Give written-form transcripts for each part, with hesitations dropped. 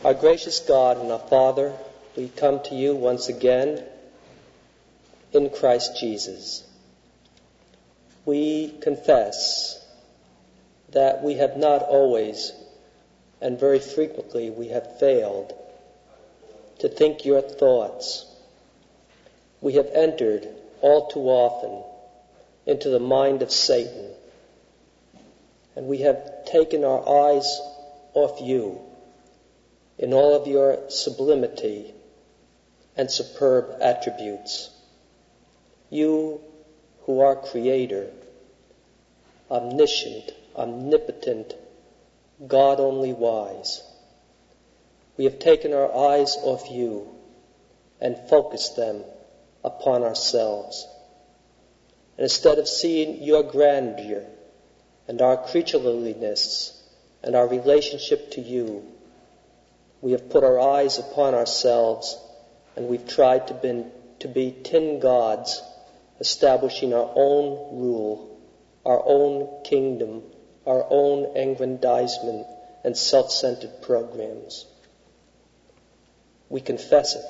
Our gracious God and our Father, we come to you once again in Christ Jesus. We confess that we have not always, and very frequently we have failed to think your thoughts. We have entered all too often into the mind of Satan, and we have taken our eyes off you in all of your sublimity and superb attributes. You who are Creator, omniscient, omnipotent, God only wise. We have taken our eyes off you and focused them upon ourselves. And instead of seeing your grandeur and our creatureliness and our relationship to you, we have put our eyes upon ourselves, and we've tried to be tin gods, establishing our own rule, our own kingdom, our own aggrandizement and self-centered programs. We confess it.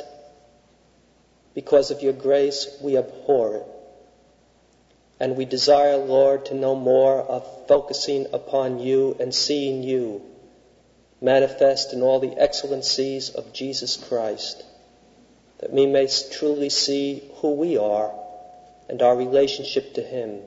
Because of your grace, we abhor it. And we desire, Lord, to know more of focusing upon you and seeing you manifest in all the excellencies of Jesus Christ, that we may truly see who we are and our relationship to him,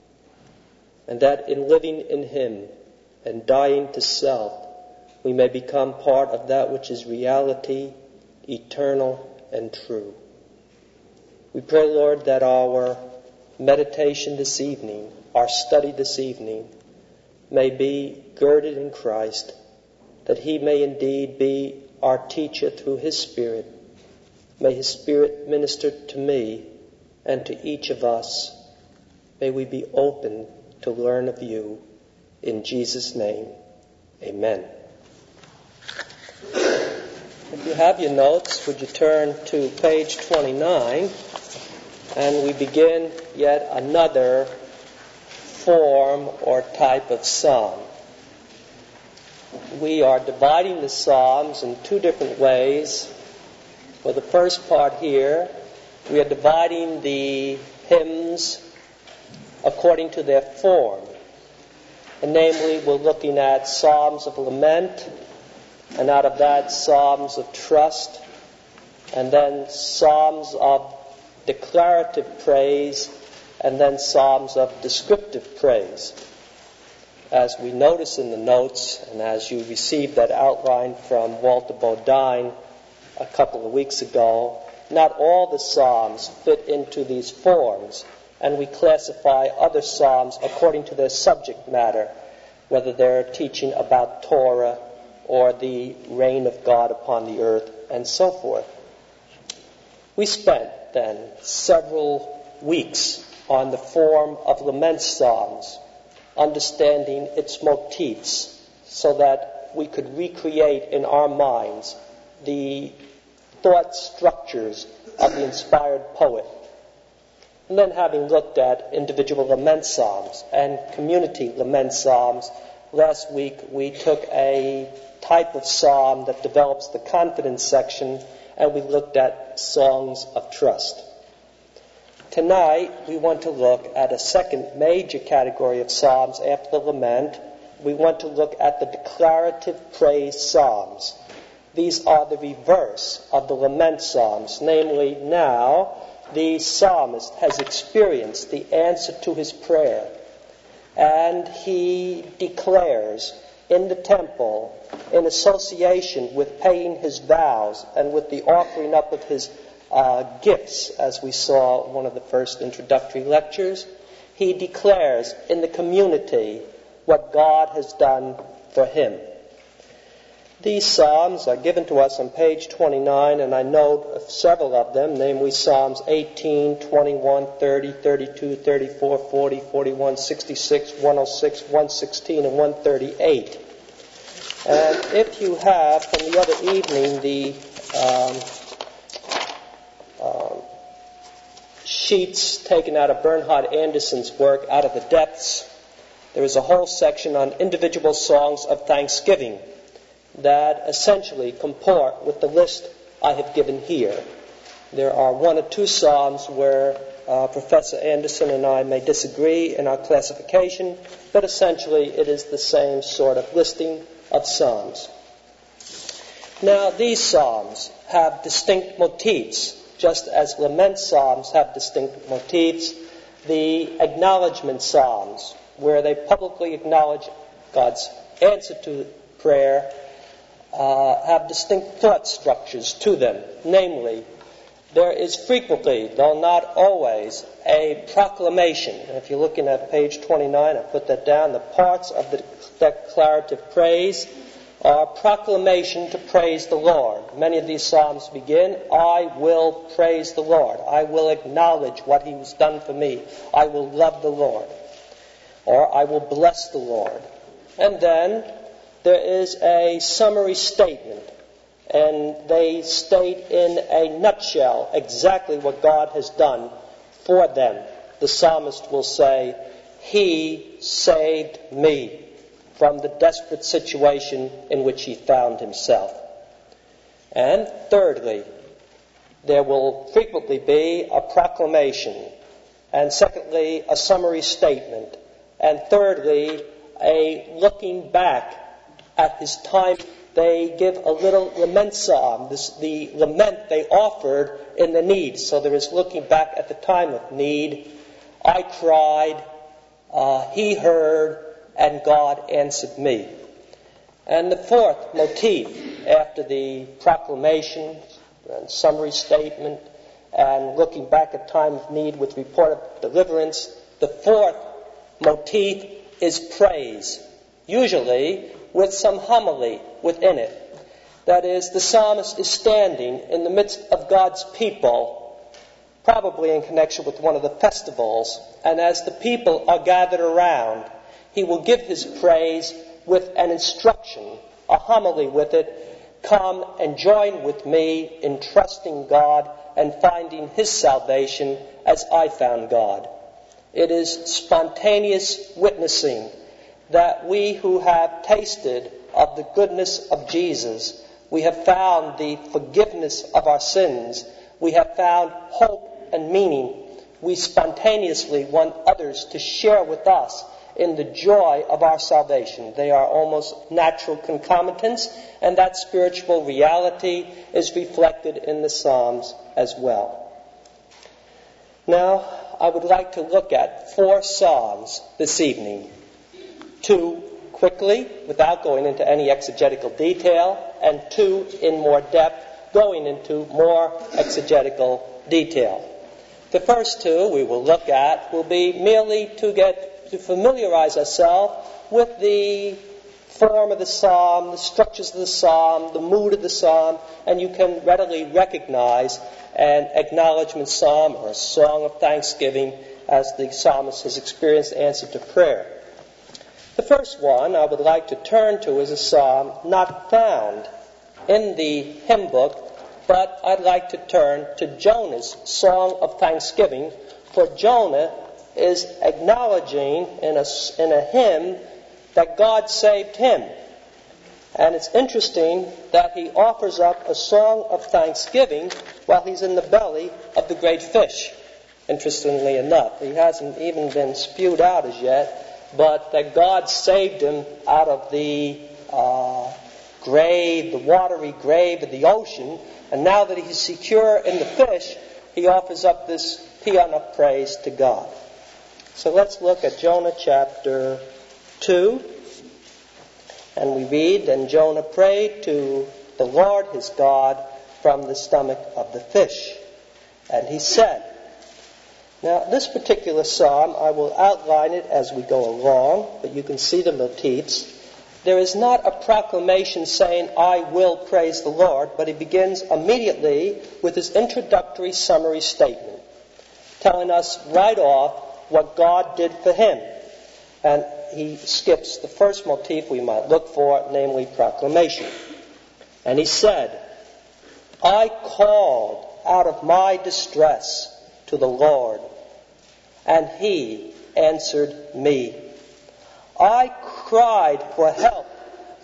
and that in living in him and dying to self, we may become part of that which is reality, eternal, and true. We pray, Lord, that our meditation this evening, our study this evening, may be girded in Christ, that he may indeed be our teacher through his Spirit. May his Spirit minister to me and to each of us. May we be open to learn of you. In Jesus' name, amen. If you have your notes, would you turn to page 29, and we begin yet another form or type of psalm. We are dividing the Psalms in two different ways. For the first part here, we are dividing the hymns according to their form. And namely, we're looking at Psalms of Lament, and out of that, Psalms of Trust, and then Psalms of declarative praise, and then Psalms of descriptive praise. As we notice in the notes, and as you received that outline from Walter Bodine a couple of weeks ago, not all the Psalms fit into these forms, and we classify other Psalms according to their subject matter, whether they're teaching about Torah or the reign of God upon the earth, and so forth. We spent then several weeks on the form of lament psalms, understanding its motifs, so that we could recreate in our minds the thought structures of the inspired poet. And then, having looked at individual lament psalms and community lament psalms, last week we took a type of psalm that develops the confidence section, and we looked at songs of trust. Tonight, we want to look at a second major category of psalms after the lament. We want to look at the declarative praise psalms. These are the reverse of the lament psalms. Namely, now the psalmist has experienced the answer to his prayer, and he declares in the temple, in association with paying his vows and with the offering up of his gifts, as we saw in one of the first introductory lectures, he declares in the community what God has done for him. These psalms are given to us on page 29, and I note several of them, namely Psalms 18, 21, 30, 32, 34, 40, 41, 66, 106, 116, and 138. And if you have, from the other evening, the sheets taken out of Bernhard Anderson's work, Out of the Depths, there is a whole section on individual songs of thanksgiving. that essentially comport with the list I have given here. There are one or two psalms where Professor Anderson and I may disagree in our classification, but essentially it is the same sort of listing of psalms. Now, these psalms have distinct motifs, just as lament psalms have distinct motifs. The acknowledgement psalms, where they publicly acknowledge God's answer to prayer, have distinct thought structures to them. Namely, there is frequently, though not always, a proclamation. And if you're looking at page 29, I put that down. The parts of the declarative praise are proclamation to praise the Lord. Many of these psalms begin, I will praise the Lord. I will acknowledge what He has done for me. I will love the Lord. Or I will bless the Lord. And then there is a summary statement. And they state in a nutshell exactly what God has done for them. The psalmist will say, He saved me from the desperate situation in which he found himself. And thirdly, there will frequently be a proclamation. And secondly, a summary statement. And thirdly, a looking back at his time. They give a little lament psalm, the lament they offered in the need. So there is looking back at the time of need. I cried, He heard, and God answered me. And the fourth motif, after the proclamation and summary statement and looking back at time of need with report of deliverance, the fourth motif is praise, usually with some homily within it. That is, the psalmist is standing in the midst of God's people, probably in connection with one of the festivals, and as the people are gathered around, he will give his praise with an instruction, a homily with it. Come and join with me in trusting God and finding His salvation as I found God. It is spontaneous witnessing that we who have tasted of the goodness of Jesus, we have found the forgiveness of our sins, we have found hope and meaning. We spontaneously want others to share with us in the joy of our salvation. They are almost natural concomitants, and that spiritual reality is reflected in the Psalms as well. Now, I would like to look at 4 Psalms this evening. 2 quickly, without going into any exegetical detail, and 2 in more depth, going into more exegetical detail. The first 2 we will look at will be merely to familiarize ourselves with the form of the psalm, the structures of the psalm, the mood of the psalm, and you can readily recognize an acknowledgement psalm or a song of thanksgiving as the psalmist has experienced answer to prayer. The first one I would like to turn to is a psalm not found in the hymn book, but I'd like to turn to Jonah's song of thanksgiving, for Jonah is acknowledging in a hymn that God saved him. And it's interesting that he offers up a song of thanksgiving while he's in the belly of the great fish. Interestingly enough, he hasn't even been spewed out as yet, but that God saved him out of the grave, the watery grave of the ocean, and now that he's secure in the fish, he offers up this paean of praise to God. So let's look at Jonah chapter 2, and we read, "Then Jonah prayed to the Lord his God from the stomach of the fish, and he said." Now, this particular psalm, I will outline it as we go along, but you can see the motifs. There is not a proclamation saying, "I will praise the Lord," but he begins immediately with his introductory summary statement, telling us right off what God did for him. And he skips the first motif we might look for, namely proclamation. And he said, "I called out of my distress to the Lord, and He answered me. I cried for help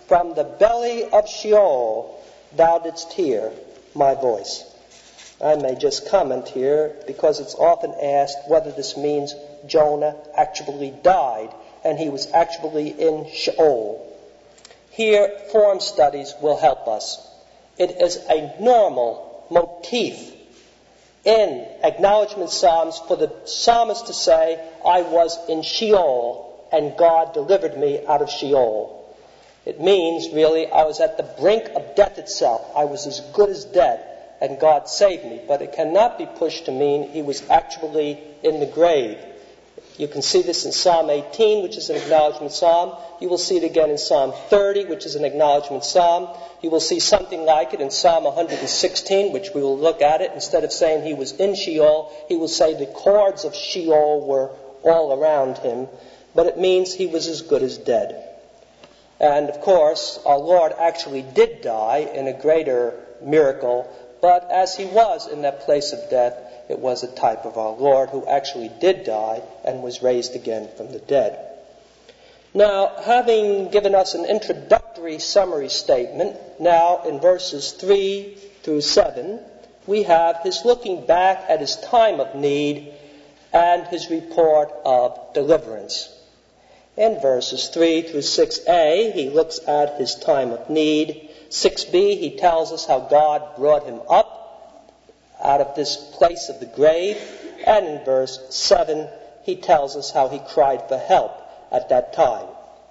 from the belly of Sheol thou didst hear my voice. I may just comment here because it's often asked whether this means Jonah actually died and he was actually in Sheol. Here, form studies will help us. It is a normal motif in acknowledgement psalms for the psalmist to say, I was in Sheol and God delivered me out of Sheol. It means, really, I was at the brink of death itself. I was as good as dead and God saved me. But it cannot be pushed to mean he was actually in the grave. You can see this in Psalm 18, which is an acknowledgement psalm. You will see it again in Psalm 30, which is an acknowledgement psalm. You will see something like it in Psalm 116, which we will look at it. Instead of saying he was in Sheol, he will say the cords of Sheol were all around him. But it means he was as good as dead. And, of course, our Lord actually did die in a greater miracle. But as he was in that place of death, it was a type of our Lord who actually did die and was raised again from the dead. Now, having given us an introductory summary statement, now in verses 3 through 7, we have his looking back at his time of need and his report of deliverance. In verses 3 through 6a, he looks at his time of need. 6b, he tells us how God brought him up out of this place of the grave. And in verse 7, he tells us how he cried for help at that time.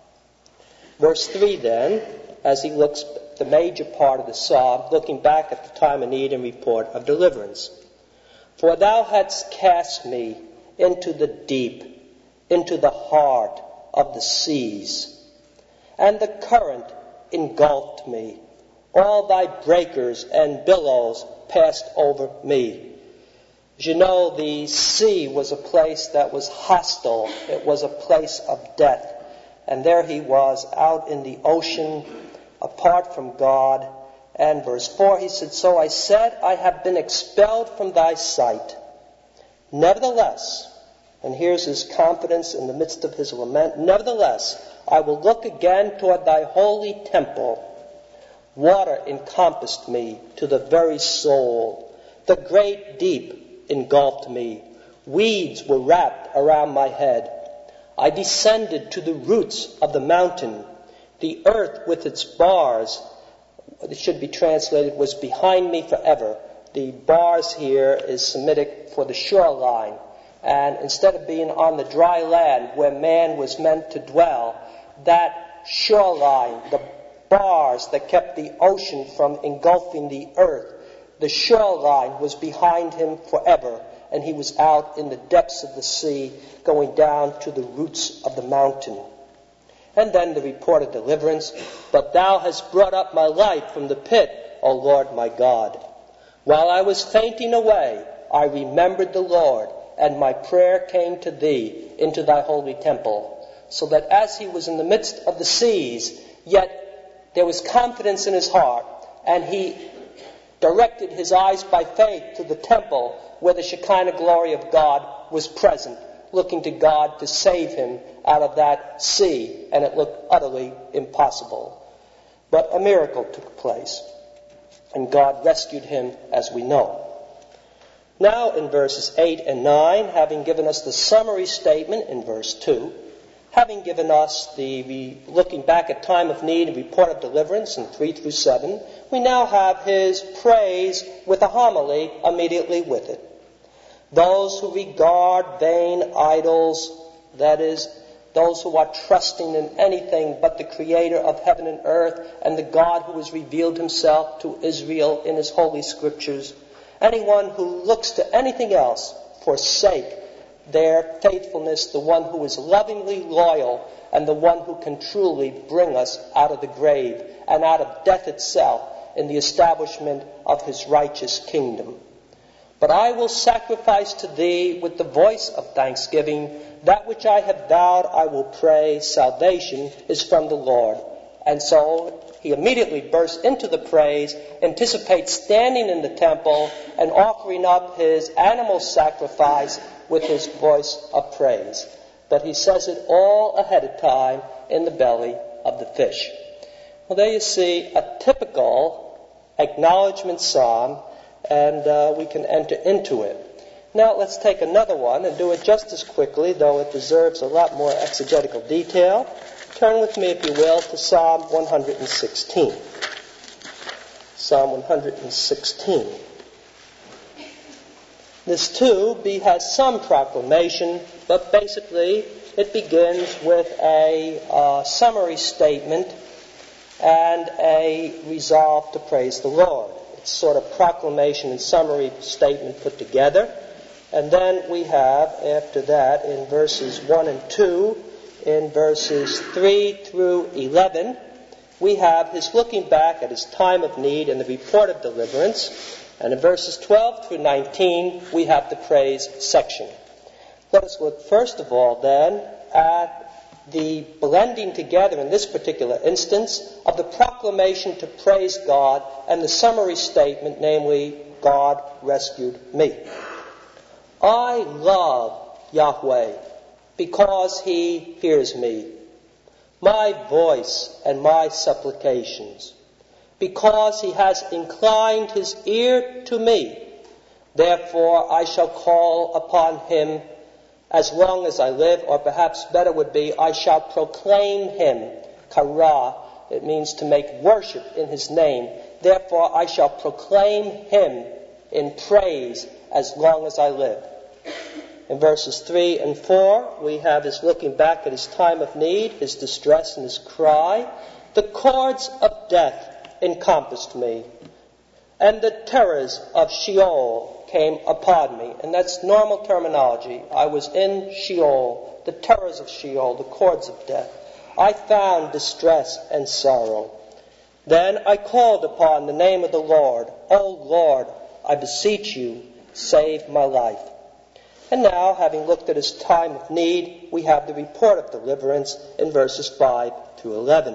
Verse 3 then, as he looks at the major part of the psalm, looking back at the time of need and report of deliverance. For thou hadst cast me into the deep, into the heart of the seas, and the current engulfed me. All thy breakers and billows passed over me. As you know, the sea was a place that was hostile. It was a place of death. And there he was out in the ocean, apart from God. And verse 4, he said, So I said, I have been expelled from thy sight. Nevertheless, and here's his confidence in the midst of his lament, nevertheless, I will look again toward thy holy temple. Water encompassed me to the very soul. The great deep engulfed me. Weeds were wrapped around my head. I descended to the roots of the mountain. The earth with its bars, it should be translated, was behind me forever. The bars here is Semitic for the shoreline. And instead of being on the dry land where man was meant to dwell, that shoreline, the bars that kept the ocean from engulfing the earth, the shoreline was behind him forever, and he was out in the depths of the sea, going down to the roots of the mountain. And then the report of deliverance, But thou hast brought up my life from the pit, O Lord my God. While I was fainting away, I remembered the Lord, and my prayer came to thee into thy holy temple. So that as he was in the midst of the seas, yet there was confidence in his heart, and he directed his eyes by faith to the temple where the Shekinah glory of God was present, looking to God to save him out of that sea, and it looked utterly impossible. But a miracle took place, and God rescued him, as we know. Now in verses 8 and 9, having given us the summary statement in verse 2, having given us the looking back at time of need and report of deliverance in 3 through 7, we now have his praise with a homily immediately with it. Those who regard vain idols, that is, those who are trusting in anything but the Creator of heaven and earth and the God who has revealed himself to Israel in his holy scriptures, anyone who looks to anything else forsake their faithfulness, the one who is lovingly loyal and the one who can truly bring us out of the grave and out of death itself in the establishment of his righteous kingdom. But I will sacrifice to thee with the voice of thanksgiving. That which I have vowed I will pray. Salvation is from the Lord. And so he immediately bursts into the praise, anticipates standing in the temple and offering up his animal sacrifice with his voice of praise. But he says it all ahead of time in the belly of the fish. Well, there you see a typical acknowledgement psalm, and we can enter into it. Now let's take another one and do it just as quickly, though it deserves a lot more exegetical detail. Turn with me, if you will, to Psalm 116. Psalm 116. This too has some proclamation, but basically it begins with a summary statement and a resolve to praise the Lord. It's sort of proclamation and summary statement put together. And then we have, after that, in verses 1 and 2, in verses 3 through 11, we have his looking back at his time of need and the report of deliverance. And in verses 12 through 19, we have the praise section. Let us look first of all, then, at the blending together in this particular instance of the proclamation to praise God and the summary statement, namely, God rescued me. I love Yahweh because he hears me, my voice and my supplications, because he has inclined his ear to me. Therefore I shall call upon him as long as I live, or perhaps better would be, I shall proclaim him. Kara, it means to make worship in his name. Therefore I shall proclaim him in praise as long as I live. In verses 3 and 4, we have his looking back at his time of need, his distress and his cry. The cords of death encompassed me, and the terrors of Sheol came upon me. And that's normal terminology. I was in Sheol, the terrors of Sheol, the cords of death. I found distress and sorrow. Then I called upon the name of the Lord. O Lord, I beseech you, save my life. And now, having looked at his time of need, we have the report of deliverance in verses 5 through 11.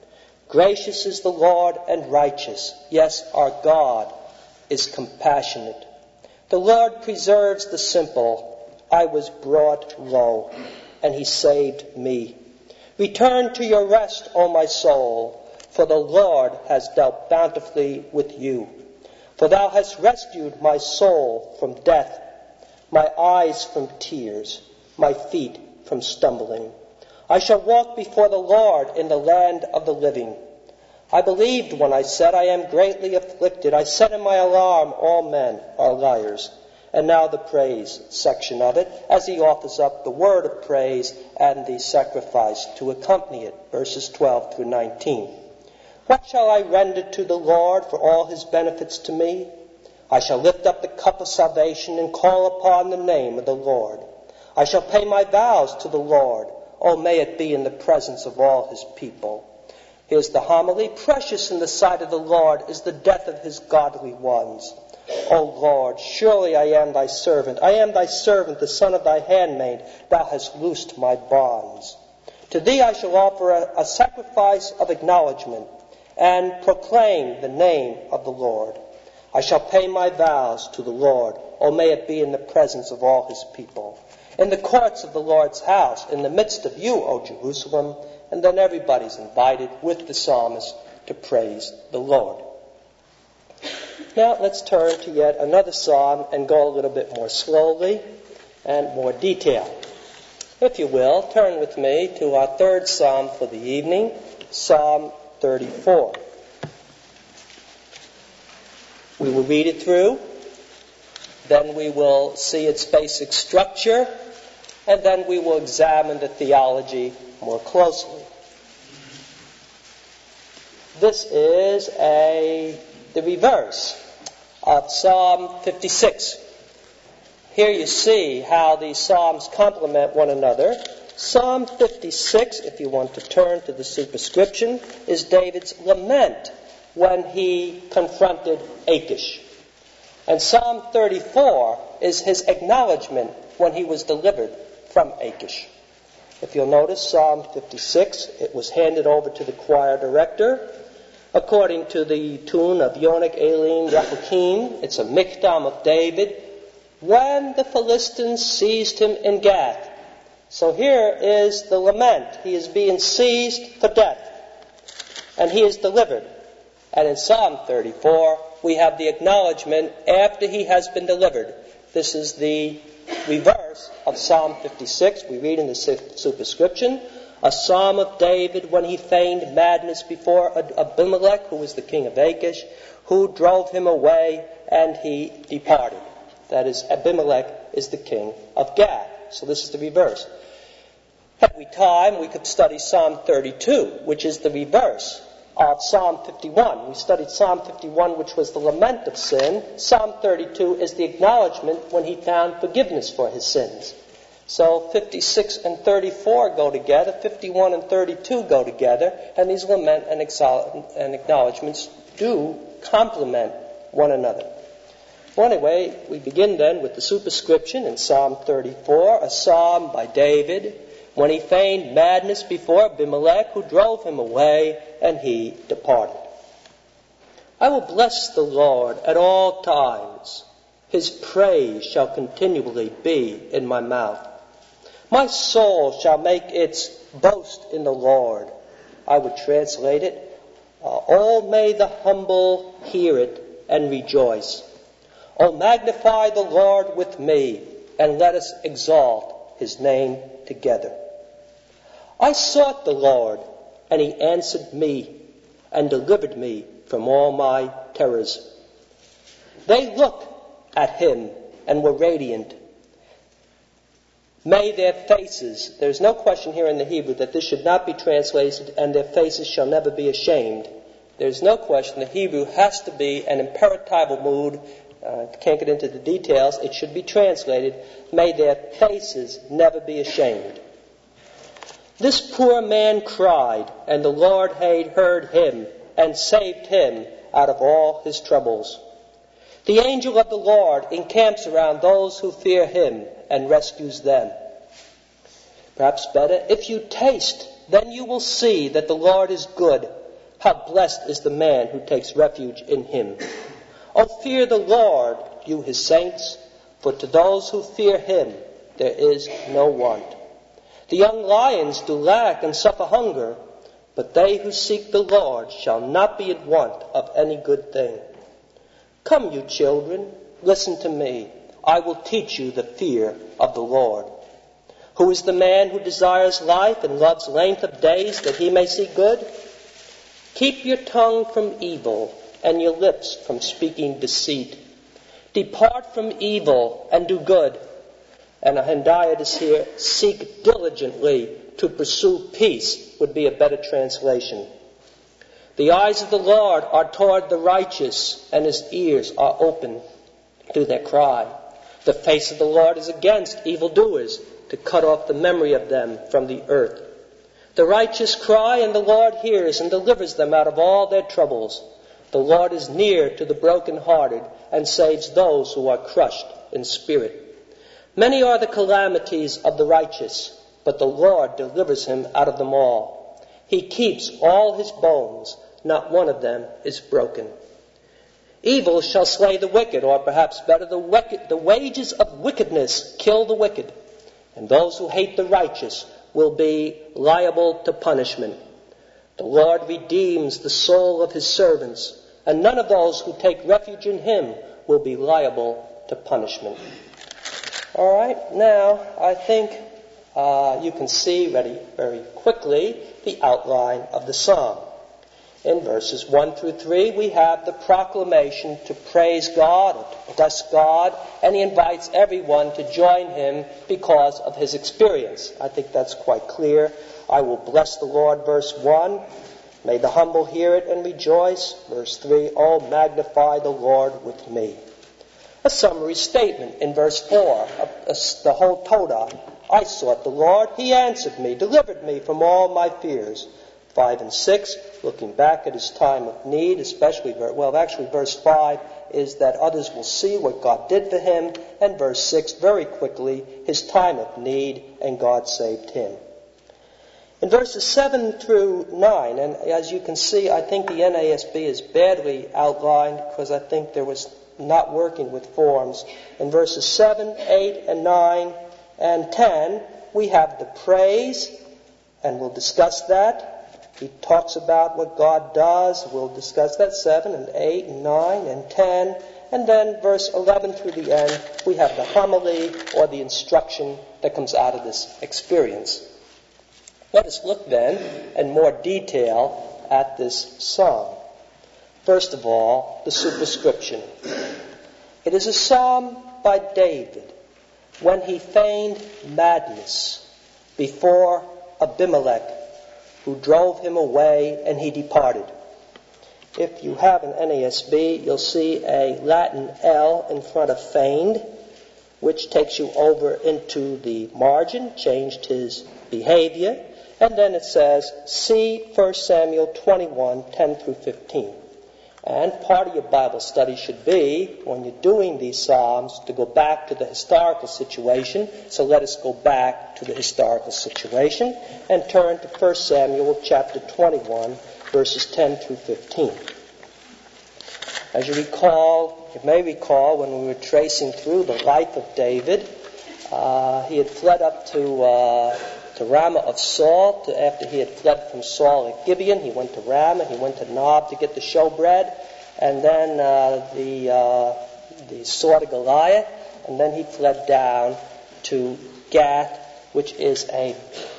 Gracious is the Lord and righteous. Yes, our God is compassionate. The Lord preserves the simple. I was brought low, and he saved me. Return to your rest, O my soul, for the Lord has dealt bountifully with you. For thou hast rescued my soul from death, my eyes from tears, my feet from stumbling. I shall walk before the Lord in the land of the living. I believed when I said, I am greatly afflicted. I said in my alarm, all men are liars. And now the praise section of it, as he offers up the word of praise and the sacrifice to accompany it, verses 12 through 19. What shall I render to the Lord for all his benefits to me? I shall lift up the cup of salvation and call upon the name of the Lord. I shall pay my vows to the Lord. Oh, may it be in the presence of all his people. Here's the homily. Precious in the sight of the Lord is the death of his godly ones. O Lord, surely I am thy servant. I am thy servant, the son of thy handmaid. Thou hast loosed my bonds. To thee I shall offer a sacrifice of acknowledgement and proclaim the name of the Lord. I shall pay my vows to the Lord. Oh, may it be in the presence of all his people. In the courts of the Lord's house, in the midst of you, O Jerusalem. And then everybody's invited with the psalmist to praise the Lord. Now let's turn to yet another psalm and go a little bit more slowly and more detailed. If you will, turn with me to our third psalm for the evening, Psalm 34. We will read it through, then we will see its basic structure, and then we will examine the theology more closely. This is the reverse of Psalm 56. Here you see how these psalms complement one another. Psalm 56, if you want to turn to the superscription, is David's lament when he confronted Achish. And Psalm 34 is his acknowledgement when he was delivered from Achish. If you'll notice, Psalm 56, it was handed over to the choir director according to the tune of Yonik Elin Yahukim. It's a miktam of David when the Philistines seized him in Gath. So here is the lament. He is being seized for death. and he is delivered. And in Psalm 34, we have the acknowledgement after he has been delivered. This is the reverse of Psalm 56. We read in the superscription, a psalm of David when he feigned madness before Abimelech, who was the king of Achish, who drove him away, and he departed. That is, Abimelech is the king of Gath. So this is the reverse. Had we time, we could study Psalm 32, which is the reverse of Psalm 51. We studied Psalm 51, which was the lament of sin. Psalm 32 is the acknowledgement when he found forgiveness for his sins. So 56 and 34 go together, 51 and 32 go together, and these lament and acknowledgments do complement one another. Well, anyway, we begin then with the superscription in Psalm 34, a psalm by David, when he feigned madness before Abimelech, who drove him away, and he departed. I will bless the Lord at all times. His praise shall continually be in my mouth. My soul shall make its boast in the Lord. I would translate it, oh, may the humble hear it and rejoice. Oh, magnify the Lord with me, and let us exalt his name together. I sought the Lord, and he answered me, and delivered me from all my terrors. They looked at him and were radiant. May their faces, there's no question here in the Hebrew that this should not be translated, and their faces shall never be ashamed. There's no question the Hebrew has to be an imperatival mood. Can't get into the details. It should be translated, may their faces never be ashamed. This poor man cried, and the Lord heard him and saved him out of all his troubles. The angel of the Lord encamps around those who fear him and rescues them. Perhaps better, if you taste, then you will see that the Lord is good. How blessed is the man who takes refuge in him. Oh, fear the Lord, you his saints, for to those who fear him there is no want. The young lions do lack and suffer hunger, but they who seek the Lord shall not be in want of any good thing. Come, you children, listen to me. I will teach you the fear of the Lord. Who is the man who desires life and loves length of days that he may see good? Keep your tongue from evil and your lips from speaking deceit. Depart from evil and do good. And a Hendiadys here, seek diligently to pursue peace would be a better translation. The eyes of the Lord are toward the righteous, and his ears are open to their cry. The face of the Lord is against evildoers, to cut off the memory of them from the earth. The righteous cry, and the Lord hears and delivers them out of all their troubles. The Lord is near to the brokenhearted and saves those who are crushed in spirit. Many are the calamities of the righteous, but the Lord delivers him out of them all. He keeps all his bones, not one of them is broken. Evil shall slay the wicked, or perhaps better, the wages of wickedness kill the wicked, and those who hate the righteous will be liable to punishment. The Lord redeems the soul of his servants, and none of those who take refuge in him will be liable to punishment. All right, now I think you can see very quickly the outline of the psalm. In verses 1 through 3, we have the proclamation to praise God, or to bless God, and he invites everyone to join him because of his experience. I think that's quite clear. I will bless the Lord, verse 1. May the humble hear it and rejoice. Verse 3, oh, magnify the Lord with me. A summary statement in verse 4, the whole Todah. I sought the Lord, he answered me, delivered me from all my fears. 5 and 6, looking back at his time of need, especially, verse 5 is that others will see what God did for him, and verse 6, very quickly, his time of need, and God saved him. In verses 7 through 9, and as you can see, I think the NASB is badly outlined because I think there was not working with forms. In verses 7, 8, and 9, and 10, we have the praise, and we'll discuss that. He talks about what God does. We'll discuss that 7 and 8 and 9 and 10. And then verse 11 through the end, we have the homily or the instruction that comes out of this experience. Let us look then in more detail at this psalm. First of all, the superscription. It is a psalm by David when he feigned madness before Abimelech, who drove him away, and he departed. If you have an NASB, you'll see a Latin L in front of feigned, which takes you over into the margin, changed his behavior. And then it says, see 1 Samuel 21, 10 through 15. And part of your Bible study should be, when you're doing these psalms, to go back to the historical situation. So let us go back to the historical situation and turn to 1 Samuel chapter 21, verses 10 through 15. As you may recall, when we were tracing through the life of David, he had fled up to Ramah of Saul. After he had fled from Saul at Gibeon, he went to Ramah. He went to Nob to get the showbread, and then the sword of Goliath, and then he fled down to Gath, which was a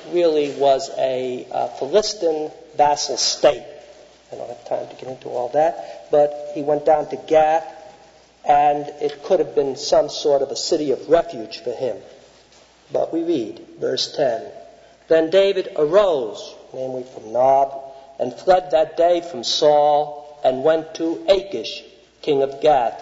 Philistine vassal state. I don't have time to get into all that, but he went down to Gath, and it could have been some sort of a city of refuge for him. But we read, verse 10, Then David arose, namely from Nob, and fled that day from Saul, and went to Achish, king of Gath.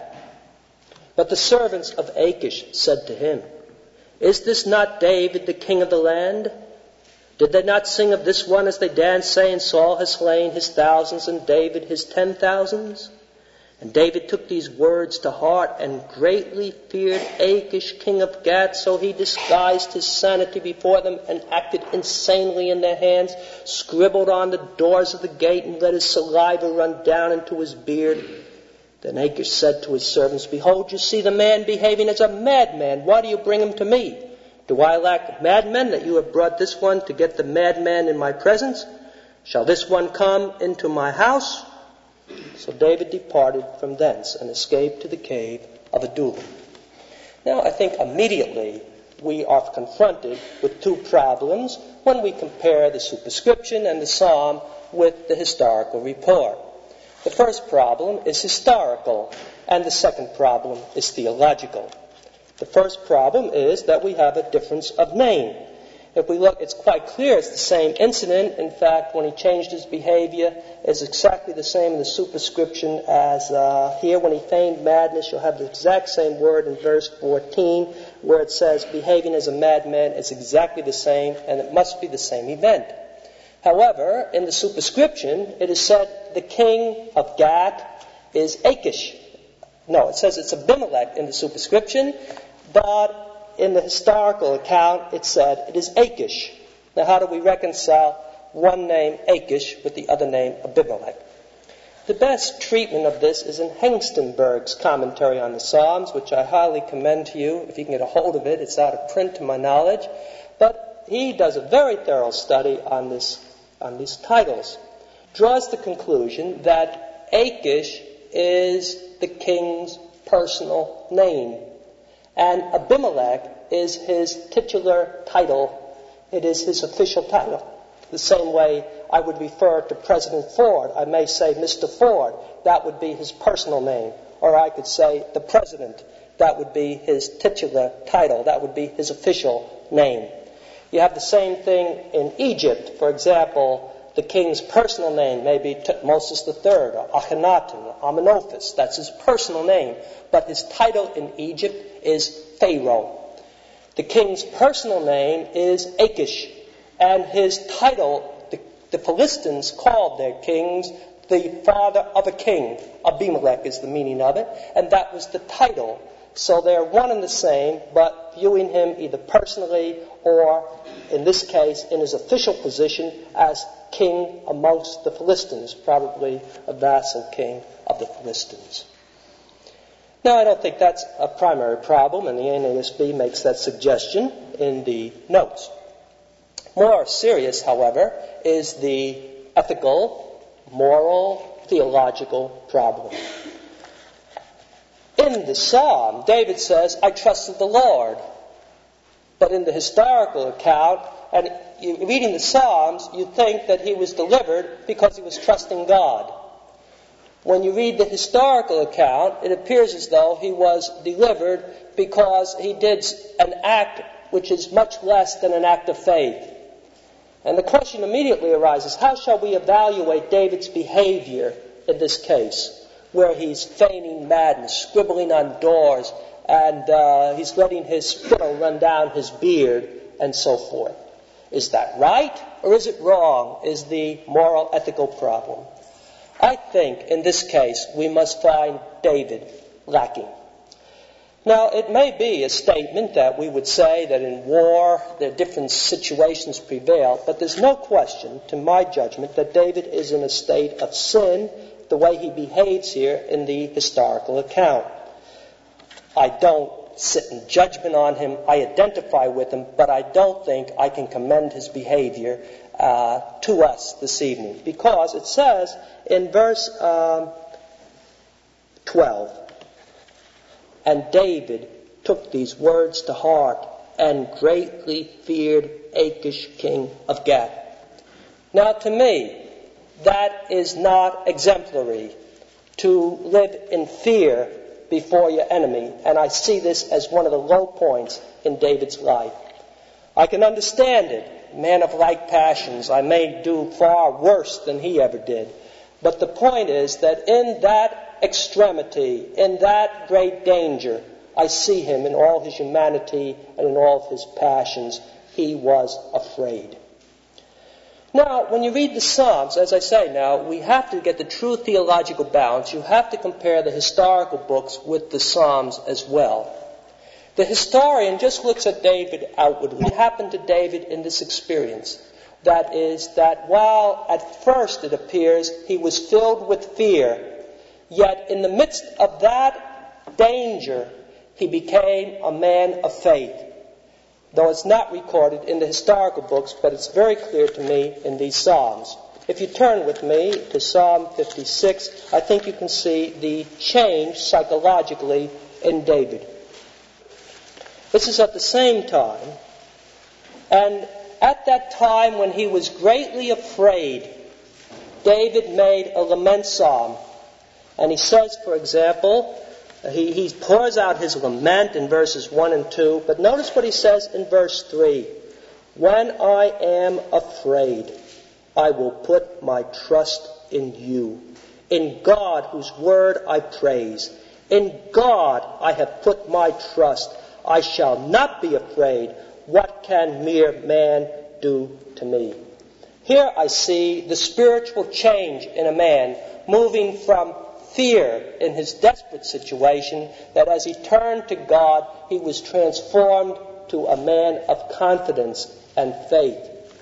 But the servants of Achish said to him, Is this not David, the king of the land? Did they not sing of this one as they danced, saying, Saul has slain his thousands, and David his 10,000s? And David took these words to heart and greatly feared Achish, king of Gath, so he disguised his sanity before them and acted insanely in their hands, scribbled on the doors of the gate, and let his saliva run down into his beard. Then Achish said to his servants, Behold, you see the man behaving as a madman. Why do you bring him to me? Do I lack madmen that you have brought this one to get the madman in my presence? Shall this one come into my house? So David departed from thence and escaped to the cave of Adullam. Now I think immediately we are confronted with two problems when we compare the superscription and the psalm with the historical report. The first problem is historical, and the second problem is theological. The first problem is that we have a difference of name. If we look, it's quite clear it's the same incident. In fact, when he changed his behavior, it's exactly the same in the superscription as here. When he feigned madness, you'll have the exact same word in verse 14, where it says behaving as a madman. It's exactly the same, and it must be the same event. However, in the superscription, it is said the king of Gath is Achish. No, it says it's Abimelech in the superscription, but in the historical account, it said it is Achish. Now, how do we reconcile one name, Achish, with the other name, Abimelech? The best treatment of this is in Hengstenberg's commentary on the Psalms, which I highly commend to you. If you can get a hold of it, it's out of print to my knowledge. But he does a very thorough study on these titles. Draws the conclusion that Achish is the king's personal name, and Abimelech is his titular title. It is his official title. The same way I would refer to President Ford. I may say Mr. Ford. That would be his personal name. Or I could say the President. That would be his titular title. That would be his official name. You have the same thing in Egypt. For example, the king's personal name may be Tutmosis III, or Akhenaten, or Amenophis. That's his personal name. But his title in Egypt is Pharaoh. The king's personal name is Achish. And his title, the Philistines called their kings the father of a king. Abimelech is the meaning of it. And that was the title. So they're one and the same, but viewing him either personally or, in this case, in his official position as king amongst the Philistines, probably a vassal king of the Philistines. Now, I don't think that's a primary problem, and the NASB makes that suggestion in the notes. More serious, however, is the ethical, moral, theological problem. In the psalm, David says, I trusted the Lord. But in the historical account, and reading the Psalms, you think that he was delivered because he was trusting God. When you read the historical account, it appears as though he was delivered because he did an act which is much less than an act of faith. And the question immediately arises, how shall we evaluate David's behavior in this case, where he's feigning madness, scribbling on doors, and he's letting his spittle run down his beard, and so forth? Is that right, or is it wrong, is the moral ethical problem? I think, in this case, we must find David lacking. Now, it may be a statement that we would say that in war, there different situations prevail, but there's no question, to my judgment, that David is in a state of sin, the way he behaves here in the historical account. I don't sit in judgment on him. I identify with him, but I don't think I can commend his behavior to us this evening. Because it says in verse 12, and David took these words to heart and greatly feared Achish, king of Gath. Now, to me, that is not exemplary, to live in fear before your enemy, and I see this as one of the low points in David's life. I can understand it. Man of like passions, I may do far worse than he ever did. But the point is that in that extremity, in that great danger, I see him in all his humanity and in all of his passions. He was afraid. Now, when you read the Psalms, as I say now, we have to get the true theological balance. You have to compare the historical books with the Psalms as well. The historian just looks at David outwardly. What happened to David in this experience? That is, that while at first it appears he was filled with fear, yet in the midst of that danger, he became a man of faith. Though it's not recorded in the historical books, but it's very clear to me in these Psalms. If you turn with me to Psalm 56, I think you can see the change psychologically in David. This is at the same time, and at that time when he was greatly afraid, David made a lament psalm. And he says, for example, he pours out his lament in verses 1 and 2, but notice what he says in verse 3. When I am afraid, I will put my trust in you. In God, whose word I praise. In God I have put my trust. I shall not be afraid. What can mere man do to me? Here I see the spiritual change in a man, moving from fear in his desperate situation, that as he turned to God, he was transformed to a man of confidence and faith.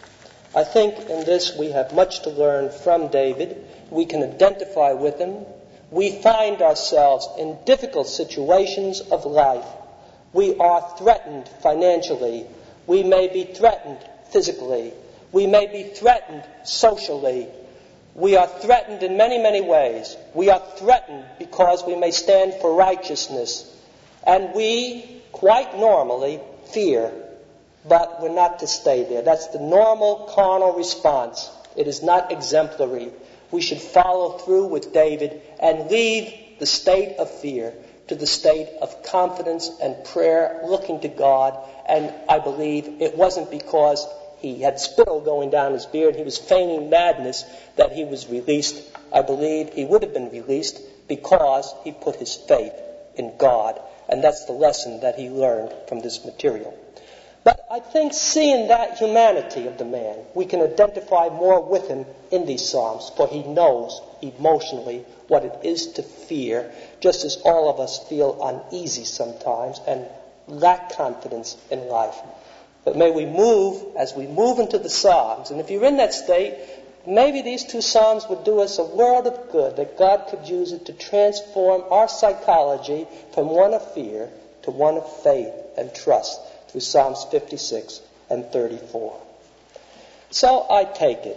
I think in this we have much to learn from David. We can identify with him. We find ourselves in difficult situations of life. We are threatened financially. We may be threatened physically. We may be threatened socially. We are threatened in many, many ways. We are threatened because we may stand for righteousness. And we, quite normally, fear. But we're not to stay there. That's the normal carnal response. It is not exemplary. We should follow through with David and leave the state of fear to the state of confidence and prayer, looking to God. And I believe it wasn't because he had spittle going down his beard, he was feigning madness, that he was released. I believe he would have been released because he put his faith in God. And that's the lesson that he learned from this material. But I think seeing that humanity of the man, we can identify more with him in these Psalms, for he knows emotionally what it is to fear, just as all of us feel uneasy sometimes and lack confidence in life. But may we move, as we move into the Psalms, and if you're in that state, maybe these two Psalms would do us a world of good, that God could use it to transform our psychology from one of fear to one of faith and trust through Psalms 56 and 34. So I take it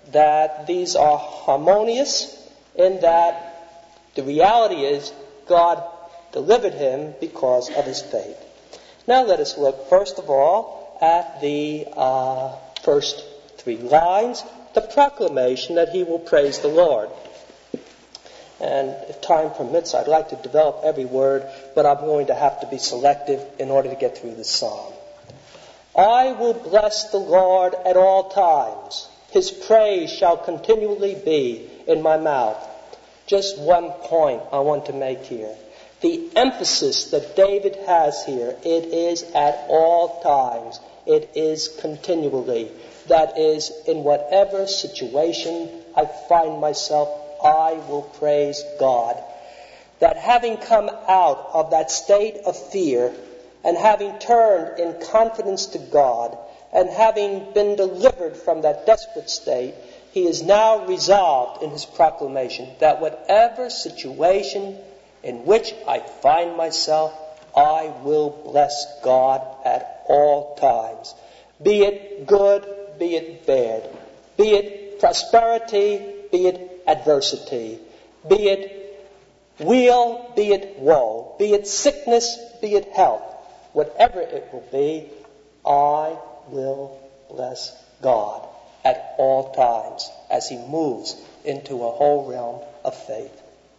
that these are harmonious in that the reality is God delivered him because of his faith. Now let us look first of all at the first 3 lines, the proclamation that he will praise the Lord. And if time permits, I'd like to develop every word, but I'm going to have to be selective in order to get through this psalm. I will bless the Lord at all times. His praise shall continually be in my mouth. Just one point I want to make here. The emphasis that David has here, it is at all times. It is continually. That is, in whatever situation I find myself, I will praise God. That having come out of that state of fear and having turned in confidence to God and having been delivered from that desperate state, he is now resolved in his proclamation that whatever situation in which I find myself, I will bless God at all times. Be it good, be it bad. Be it prosperity, be it adversity. Be it weal, be it woe. Be it sickness, be it health. Whatever it will be, I will bless God at all times as he moves into a whole realm of faith.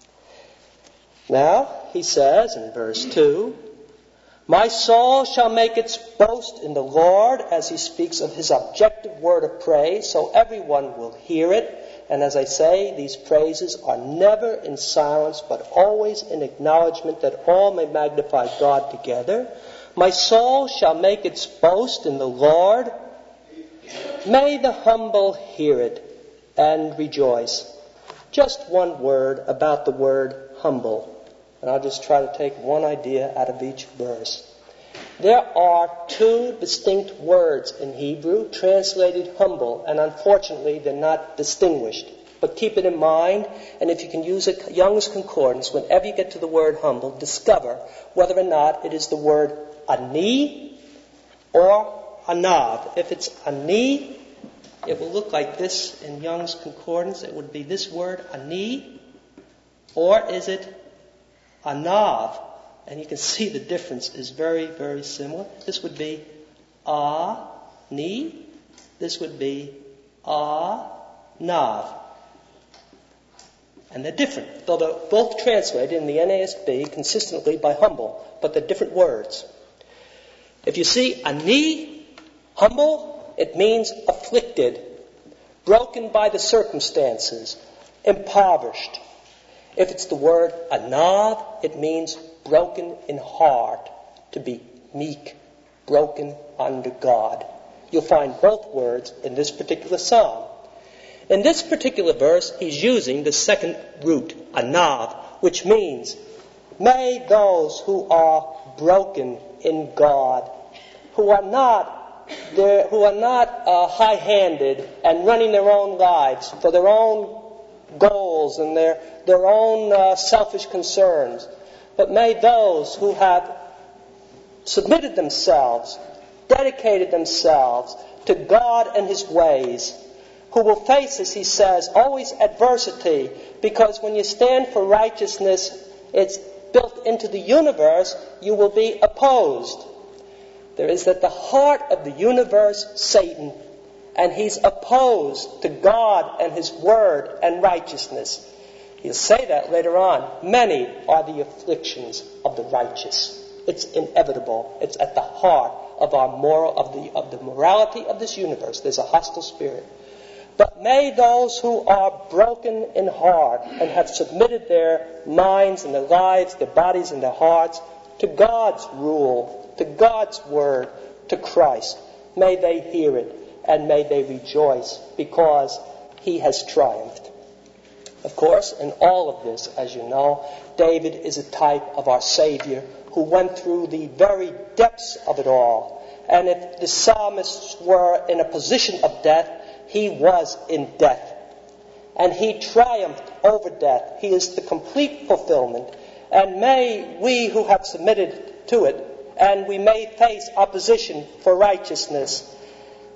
Now, he says in verse 2, my soul shall make its boast in the Lord, as he speaks of his objective word of praise, so everyone will hear it. And as I say, these praises are never in silence, but always in acknowledgement that all may magnify God together. My soul shall make its boast in the Lord. May the humble hear it and rejoice. Just one word about the word humble. And I'll just try to take one idea out of each verse. There are 2 distinct words in Hebrew translated humble, and unfortunately they're not distinguished. But keep it in mind, and if you can use a Young's Concordance, whenever you get to the word humble, discover whether or not it is the word ani or anav. If it's ani, it will look like this in Young's Concordance. It would be this word ani, or is it anav? And you can see the difference is very, very similar. This would be a-ni. This would be a-nav. And they're different, though they're both translated in the NASB consistently by humble, but they're different words. If you see ani, humble, it means afflicted, broken by the circumstances, impoverished. If it's the word anav, it means broken in heart, to be meek, broken under God. You'll find both words in this particular psalm. In this particular verse, he's using the second root, anav, which means, may those who are broken in God, who are not high-handed and running their own lives for their own goals and their own selfish concerns, but may those who have submitted themselves, dedicated themselves to God and his ways, who will face, as he says, always adversity, because when you stand for righteousness, it's built into the universe, you will be opposed. There is at the heart of the universe Satan, and he's opposed to God and his word and righteousness. He'll say that later on. Many are the afflictions of the righteous. It's inevitable. It's at the heart of our of the morality of this universe. There's a hostile spirit. But may those who are broken in heart and have submitted their minds and their lives, their bodies and their hearts to God's rule, to God's word, to Christ, may they hear it and may they rejoice because he has triumphed. Of course, in all of this, as you know, David is a type of our Savior who went through the very depths of it all. And if the psalmists were in a position of death, he was in death. And he triumphed over death. He is the complete fulfillment. And may we who have submitted to it, and we may face opposition for righteousness,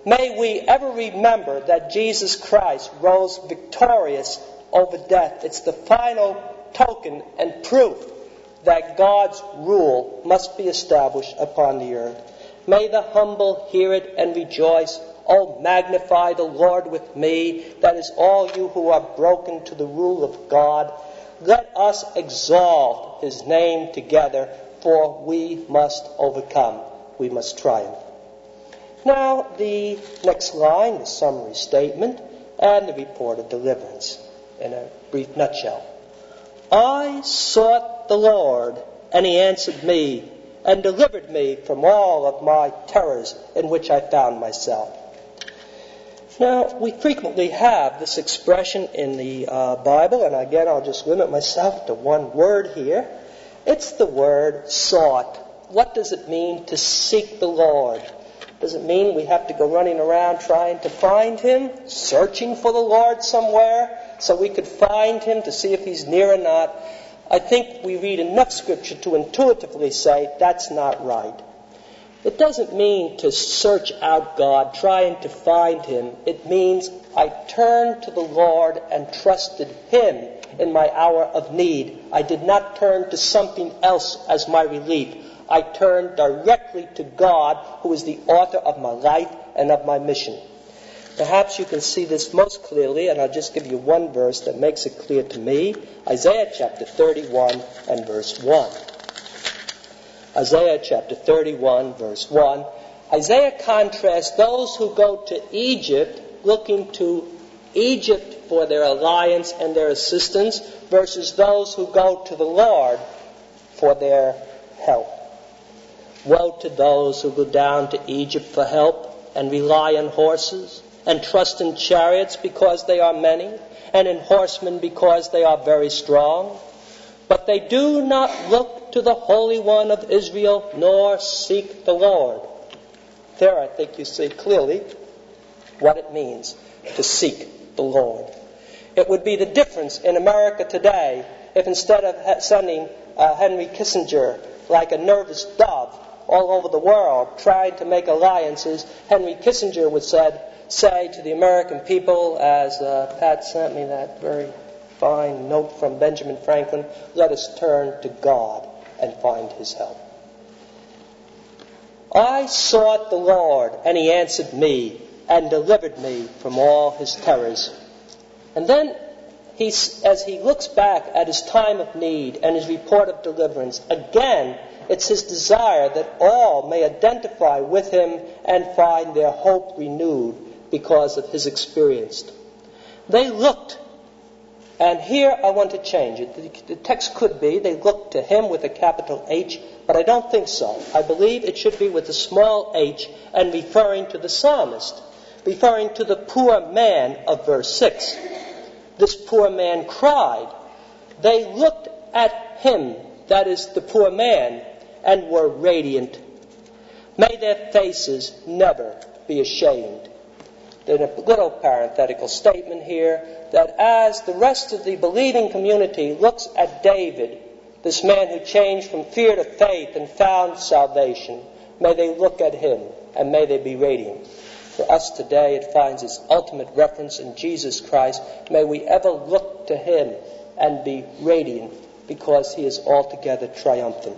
May we ever remember that Jesus Christ rose victorious over death. It's the final token and proof that God's rule must be established upon the earth. May the humble hear it and rejoice. Oh, magnify the Lord with me, that is all you who are broken to the rule of God. Let us exalt his name together, for we must overcome. We must triumph. Now, the next line, the summary statement, and the report of deliverance in a brief nutshell. I sought the Lord, and he answered me, and delivered me from all of my terrors in which I found myself. Now, we frequently have this expression in the Bible, and again, I'll just limit myself to one word here. It's the word sought. What does it mean to seek the Lord? Does it mean we have to go running around trying to find him, searching for the Lord somewhere so we could find him to see if he's near or not? I think we read enough Scripture to intuitively say that's not right. It doesn't mean to search out God, trying to find him. It means I turned to the Lord and trusted him in my hour of need. I did not turn to something else as my relief. I turned directly to God, who is the author of my life and of my mission. Perhaps you can see this most clearly, and I'll just give you one verse that makes it clear to me. Isaiah chapter 31 and verse 1. Isaiah chapter 31, verse 1. Isaiah contrasts those who go to Egypt, looking to Egypt for their alliance and their assistance, versus those who go to the Lord for their help. Woe to those who go down to Egypt for help and rely on horses, and trust in chariots because they are many, and in horsemen because they are very strong. But they do not look to the Holy One of Israel, nor seek the Lord. There, I think you see clearly what it means to seek the Lord. It would be the difference in America today if instead of sending Henry Kissinger like a nervous dove all over the world trying to make alliances, Henry Kissinger would say to the American people, as Pat sent me that very fine note from Benjamin Franklin, let us turn to God and find his help. I sought the Lord, and he answered me and delivered me from all his terrors. And then, as he looks back at his time of need and his report of deliverance, again, it's his desire that all may identify with him and find their hope renewed because of his experience. They looked, and here I want to change it. The text could be, they looked to him with a capital H, but I don't think so. I believe it should be with a small h and referring to the psalmist, referring to the poor man of verse 6. This poor man cried. They looked at him, that is the poor man, and were radiant. May their faces never be ashamed. There's a little parenthetical statement here that as the rest of the believing community looks at David, this man who changed from fear to faith and found salvation, may they look at him and may they be radiant. For us today, it finds its ultimate reference in Jesus Christ. May we ever look to him and be radiant because he is altogether triumphant.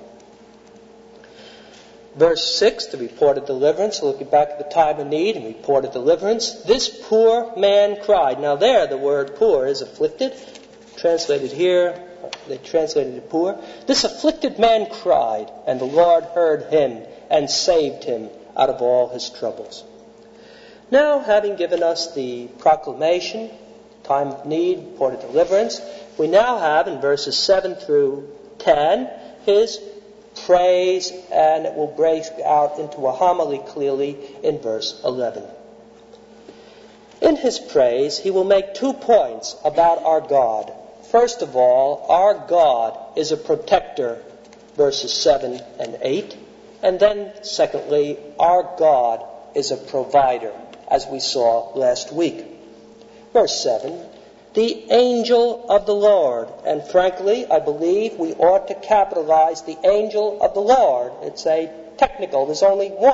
Verse 6, the report of deliverance, looking back at the time of need and report of deliverance. This poor man cried. Now there, the word poor is afflicted. Translated here, they translated it poor. This afflicted man cried, and the Lord heard him and saved him out of all his troubles. Now, having given us the proclamation, time of need, report of deliverance, we now have in verses 7 through 10 his praise, and it will break out into a homily clearly in verse 11. In his praise, he will make 2 points about our God. First of all, our God is a protector, verses 7 and 8. And then, secondly, our God is a provider, as we saw last week. Verse 7, the angel of the Lord. And frankly, I believe we ought to capitalize the angel of the Lord. It's a technical, there's only one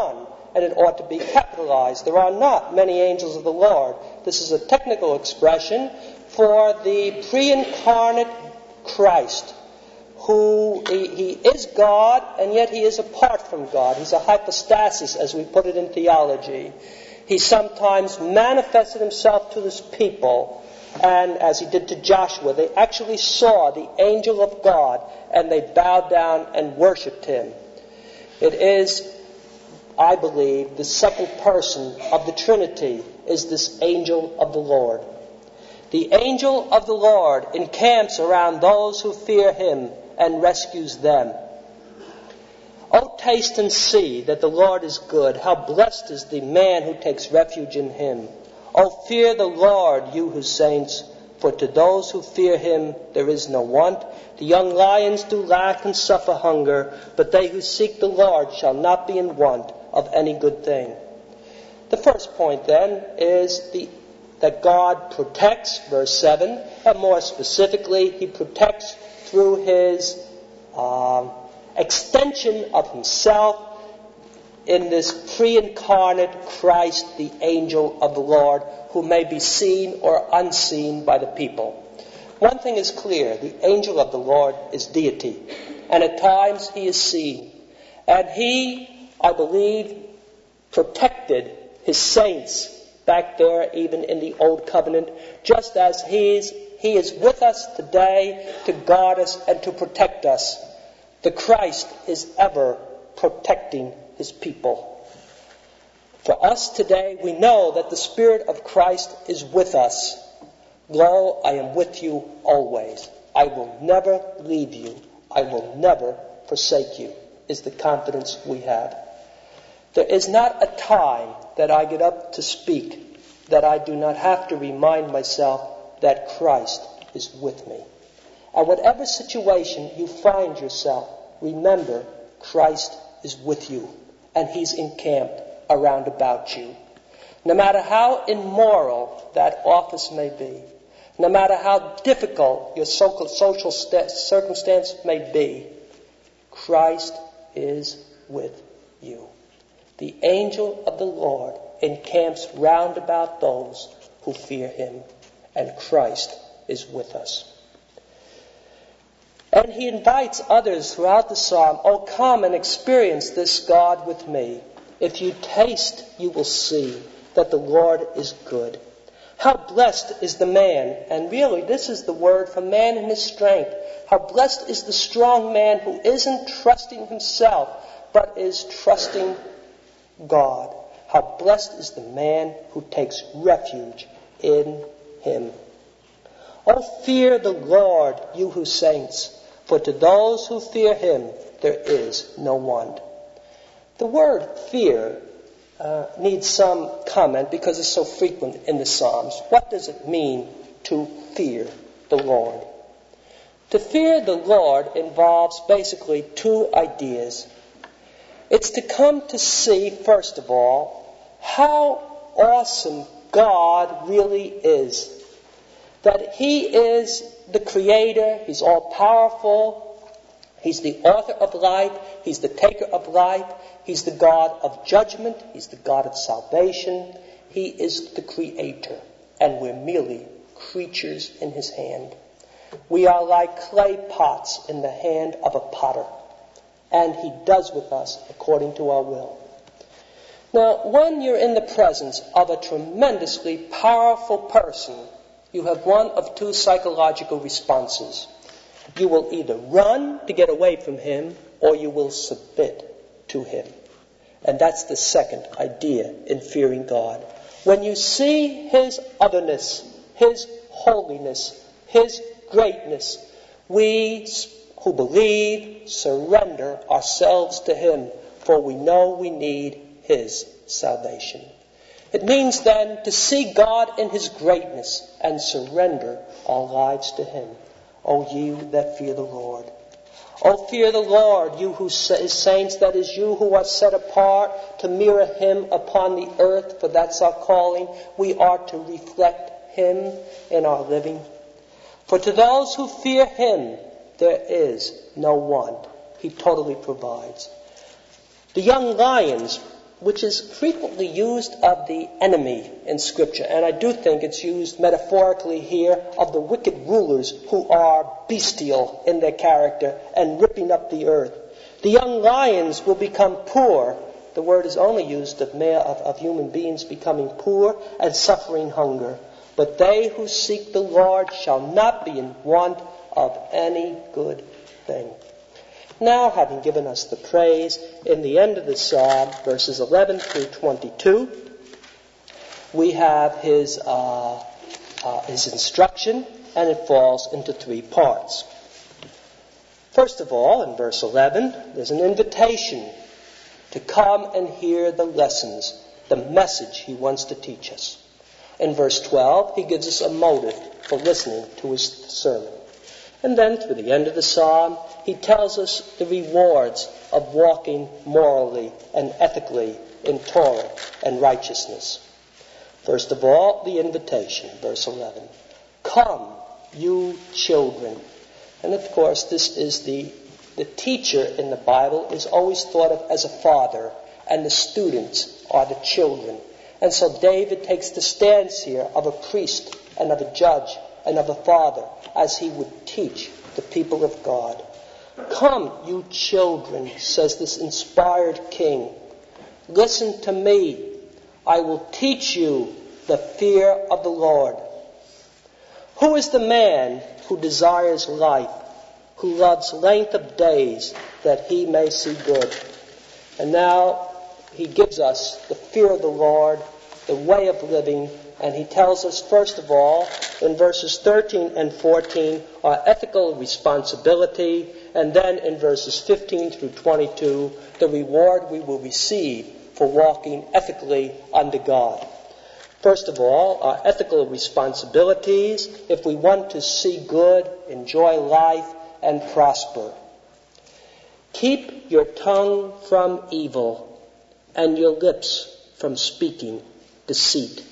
and it ought to be capitalized. There are not many angels of the Lord. This is a technical expression for the pre-incarnate Christ, who he is God, and yet he is apart from God. He's a hypostasis, as we put it in theology. He sometimes manifested himself to his people, and as he did to Joshua, they actually saw the angel of God, and they bowed down and worshipped him. It is, I believe, the second person of the Trinity is this angel of the Lord. The angel of the Lord encamps around those who fear him and rescues them. O taste and see that the Lord is good. How blessed is the man who takes refuge in him. O fear the Lord, you his saints, for to those who fear him there is no want. The young lions do lack and suffer hunger, but they who seek the Lord shall not be in want of any good thing. The first point then is that God protects, verse 7, and more specifically, he protects through his extension of himself in this pre-incarnate Christ, the angel of the Lord, who may be seen or unseen by the people. One thing is clear, the angel of the Lord is deity, and at times he is seen. And he, I believe, protected his saints back there even in the Old Covenant, just as he is with us today to guard us and to protect us. The Christ is ever protecting his people. For us today, we know that the Spirit of Christ is with us. Lo, I am with you always. I will never leave you. I will never forsake you, is the confidence we have. There is not a time that I get up to speak that I do not have to remind myself that Christ is with me. And whatever situation you find yourself, remember Christ is with you, and he's encamped around about you. No matter how immoral that office may be, no matter how difficult your social circumstance may be, Christ is with you. The angel of the Lord encamps round about those who fear him, and Christ is with us. And he invites others throughout the psalm, "Oh, come and experience this God with me. If you taste, you will see that the Lord is good. How blessed is the man," and really this is the word for man in his strength. How blessed is the strong man who isn't trusting himself, but is trusting God. How blessed is the man who takes refuge in him. Oh, fear the Lord, you who saints, for to those who fear him there is no want. The word fear needs some comment because it's so frequent in the Psalms. What does it mean to fear the Lord? To fear the Lord involves basically two ideas. It's to come to see, first of all, how awesome God really is. That he is the creator, he's all-powerful, he's the author of life, he's the taker of life, he's the God of judgment, he's the God of salvation, he is the creator, and we're merely creatures in his hand. We are like clay pots in the hand of a potter, and he does with us according to our will. Now, when you're in the presence of a tremendously powerful person, you have one of two psychological responses. You will either run to get away from him, or you will submit to him. And that's the second idea in fearing God. When you see his otherness, his holiness, his greatness, we who believe surrender ourselves to him, for we know we need his salvation. It means then to see God in his greatness and surrender our lives to him. O ye that fear the Lord. O fear the Lord, you who is saints, that is you who are set apart to mirror him upon the earth, for that's our calling. We are to reflect him in our living. For to those who fear him, there is no want. He totally provides. The young lions which is frequently used of the enemy in Scripture. And I do think it's used metaphorically here of the wicked rulers who are bestial in their character and ripping up the earth. The young lions will become poor. The word is only used of human beings becoming poor and suffering hunger. But they who seek the Lord shall not be in want of any good thing. Now, having given us the praise, in the end of the psalm, verses 11 through 22, we have his instruction, and it falls into three parts. First of all, in verse 11, there's an invitation to come and hear the lessons, the message he wants to teach us. In verse 12, he gives us a motive for listening to his sermon. And then, through the end of the psalm, he tells us the rewards of walking morally and ethically in Torah and righteousness. First of all, the invitation, verse 11. Come, you children. And of course, this is the teacher in the Bible is always thought of as a father, and the students are the children. And so David takes the stance here of a priest and of a judge and of a father as he would teach the people of God. Come, you children, says this inspired king. Listen to me. I will teach you the fear of the Lord. Who is the man who desires life, who loves length of days that he may see good? And now he gives us the fear of the Lord, the way of living, and he tells us, first of all, in verses 13 and 14, our ethical responsibility, and then in verses 15 through 22, the reward we will receive for walking ethically under God. First of all, our ethical responsibilities if we want to see good, enjoy life, and prosper. Keep your tongue from evil and your lips from speaking deceit.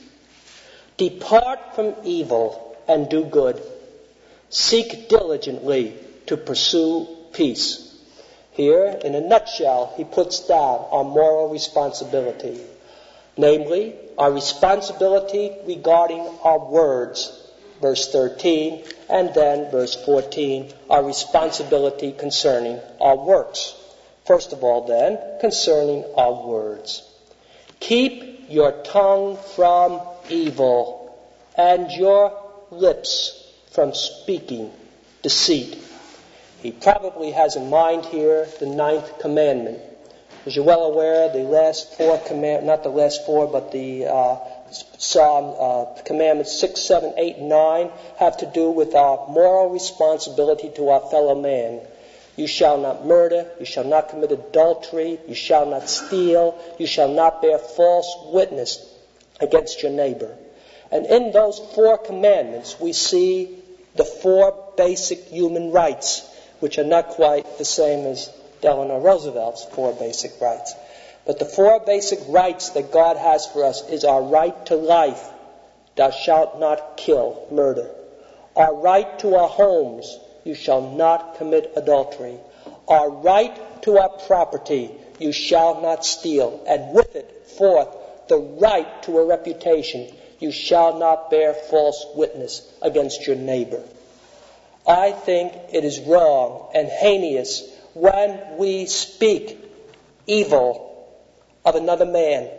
Depart from evil and do good. Seek diligently to pursue peace. Here, in a nutshell, he puts down our moral responsibility. Namely, our responsibility regarding our words, verse 13, and then verse 14, our responsibility concerning our works. First of all, then, concerning our words. Keep your tongue from evil and your lips from speaking deceit. He probably has in mind here the 9th commandment. As you're well aware, the last four not the last four, but the commandments 6, 7, 8, and 9 have to do with our moral responsibility to our fellow man. You shall not murder, you shall not commit adultery, you shall not steal, you shall not bear false witness against your neighbor. And in those 4 commandments, we see the 4 basic human rights, which are not quite the same as Delano Roosevelt's 4 basic rights. But the 4 basic rights that God has for us is our right to life. Thou shalt not kill, murder. Our right to our homes. You shall not commit adultery. Our right to our property. You shall not steal. And with it, forth, the right to a reputation. You shall not bear false witness against your neighbor. I think it is wrong and heinous when we speak evil of another man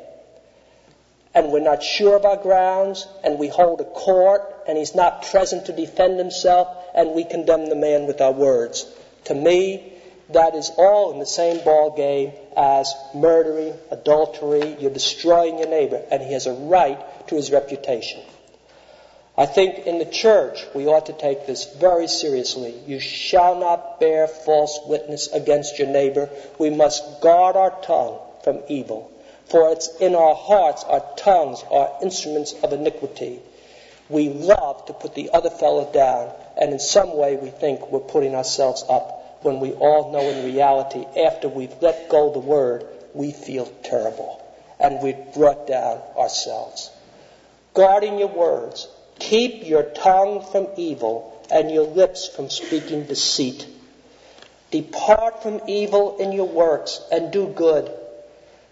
and we're not sure of our grounds and we hold a court and he's not present to defend himself and we condemn the man with our words. To me, that is all in the same ball game as murdering, adultery. You're destroying your neighbor and he has a right to his reputation. I think in the church we ought to take this very seriously. You shall not bear false witness against your neighbor. We must guard our tongue from evil. For it's in our hearts, our tongues are instruments of iniquity. We love to put the other fellow down, and in some way we think we're putting ourselves up, when we all know in reality, after we've let go of the word, we feel terrible, and we've brought down ourselves. Guarding your words. Keep your tongue from evil and your lips from speaking deceit. Depart from evil in your works and do good.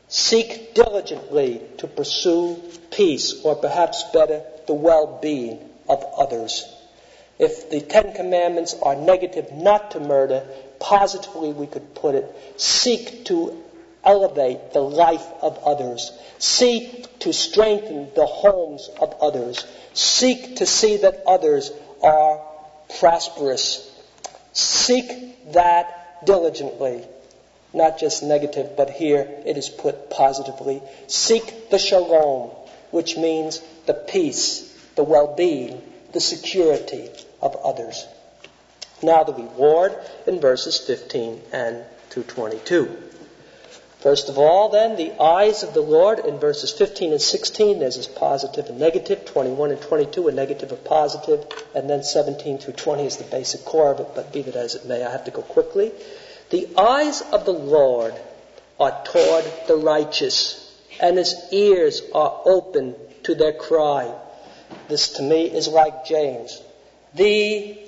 Seek diligently to pursue peace, or perhaps better, the well-being of others. If the Ten Commandments are negative, not to murder, positively we could put it, seek to elevate the life of others. Seek to strengthen the homes of others. Seek to see that others are prosperous. Seek that diligently. Not just negative, but here it is put positively. Seek the shalom, which means the peace, the well-being, the security of others. Now the reward in verses 15 and to 22. First of all, then, the eyes of the Lord in verses 15 and 16, there's this positive and negative, 21 and 22, a negative, a positive, and then 17 through 20 is the basic core of it, but be that as it may, I have to go quickly. The eyes of the Lord are toward the righteous, and his ears are open to their cry. This to me is like James. The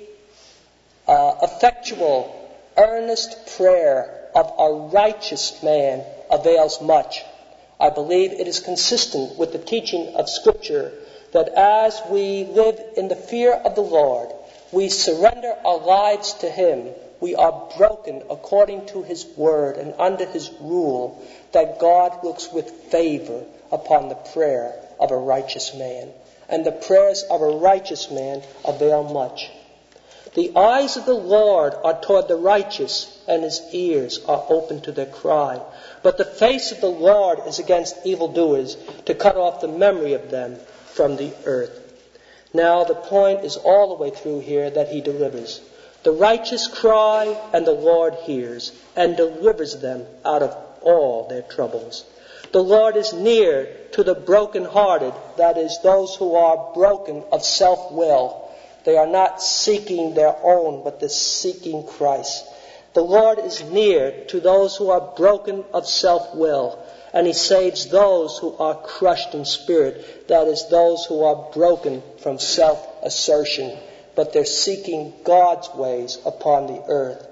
effectual, earnest prayer of a righteous man avails much. I believe it is consistent with the teaching of Scripture that as we live in the fear of the Lord, we surrender our lives to Him, we are broken according to His word and under His rule, that God looks with favor upon the prayer of a righteous man. And the prayers of a righteous man avail much. The eyes of the Lord are toward the righteous, and His ears are open to their cry. But the face of the Lord is against evildoers, to cut off the memory of them from the earth. Now the point is all the way through here that He delivers. The righteous cry, and the Lord hears, and delivers them out of all their troubles. The Lord is near to the brokenhearted, that is, those who are broken of self-will. They are not seeking their own, but they're seeking Christ. The Lord is near to those who are broken of self-will, and He saves those who are crushed in spirit, that is, those who are broken from self-assertion, but they're seeking God's ways upon the earth.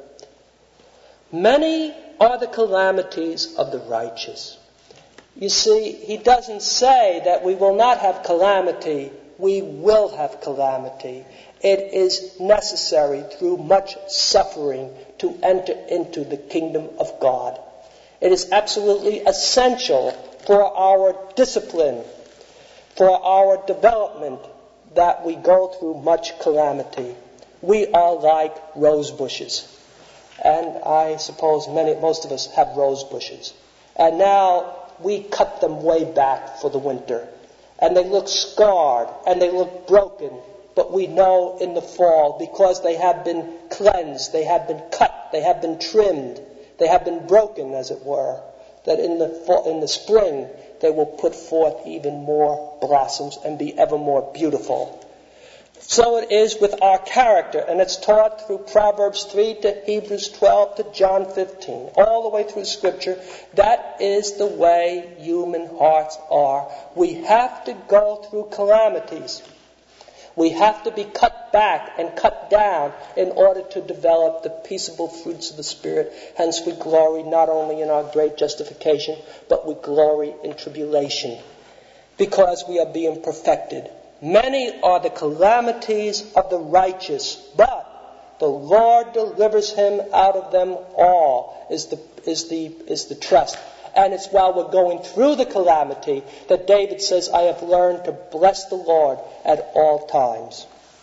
Many are the calamities of the righteous. You see, He doesn't say that we will not have calamity. We will have calamity. It is necessary through much suffering to enter into the kingdom of God. It is absolutely essential for our discipline, for our development, that we go through much calamity. We are like rose bushes. And I suppose most of us have rose bushes. And now we cut them way back for the winter. And they look scarred and they look broken. But we know in the fall, because they have been cleansed, they have been cut, they have been trimmed, they have been broken, as it were, that in the spring they will put forth even more blossoms and be ever more beautiful. So it is with our character, and it's taught through Proverbs 3 to Hebrews 12 to John 15, all the way through Scripture. That is the way human hearts are. We have to go through calamities. We have to be cut back and cut down in order to develop the peaceable fruits of the Spirit. Hence we glory not only in our great justification, but we glory in tribulation, because we are being perfected. Many are the calamities of the righteous, but the Lord delivers him out of them all, is the trust. And it's while we're going through the calamity that David says, I have learned to bless the Lord at all times.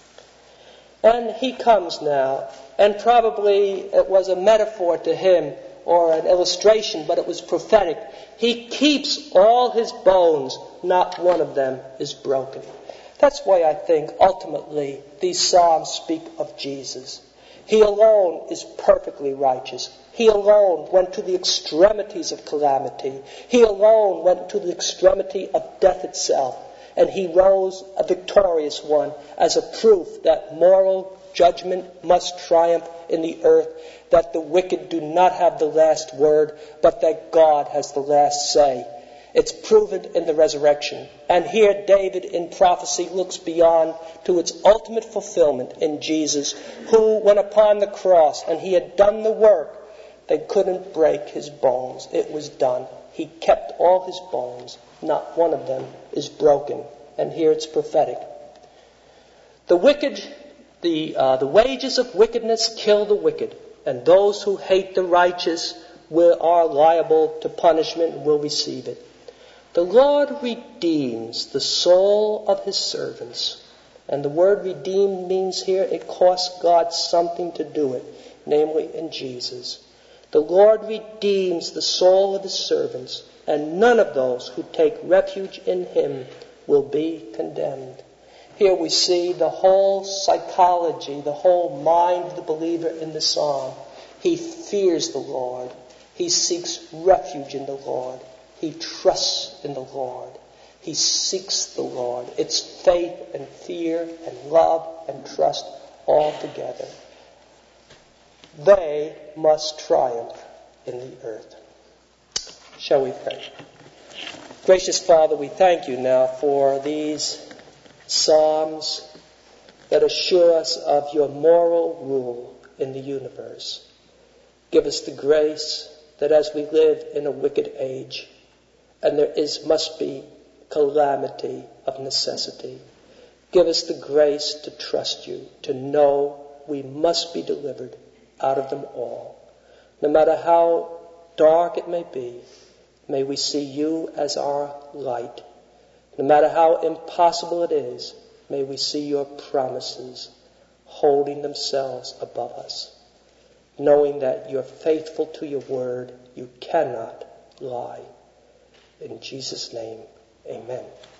And he comes now, and probably it was a metaphor to him or an illustration, but it was prophetic. He keeps all his bones, not one of them is broken. That's why I think ultimately these Psalms speak of Jesus. He alone is perfectly righteous. He alone went to the extremities of calamity. He alone went to the extremity of death itself. And he rose a victorious one as a proof that moral judgment must triumph in the earth, that the wicked do not have the last word, but that God has the last say. It's proven in the resurrection. And here David in prophecy looks beyond to its ultimate fulfillment in Jesus, who went upon the cross and he had done the work. They couldn't break his bones. It was done. He kept all his bones. Not one of them is broken. And here it's prophetic. The wages of wickedness kill the wicked, and those who hate the righteous are liable to punishment and will receive it. The Lord redeems the soul of his servants. And the word redeemed means here it costs God something to do it, namely in Jesus. The Lord redeems the soul of his servants, and none of those who take refuge in him will be condemned. Here we see the whole psychology, the whole mind of the believer in the psalm. He fears the Lord. He seeks refuge in the Lord. He trusts in the Lord. He seeks the Lord. It's faith and fear and love and trust all together. They must triumph in the earth. Shall we pray? Gracious Father, we thank you now for these psalms that assure us of your moral rule in the universe. Give us the grace that as we live in a wicked age, and must be calamity of necessity, give us the grace to trust you, to know we must be delivered out of them all. No matter how dark it may be, may we see you as our light. No matter how impossible it is, may we see your promises holding themselves above us, knowing that you're faithful to your word. You cannot lie. In Jesus' name, amen.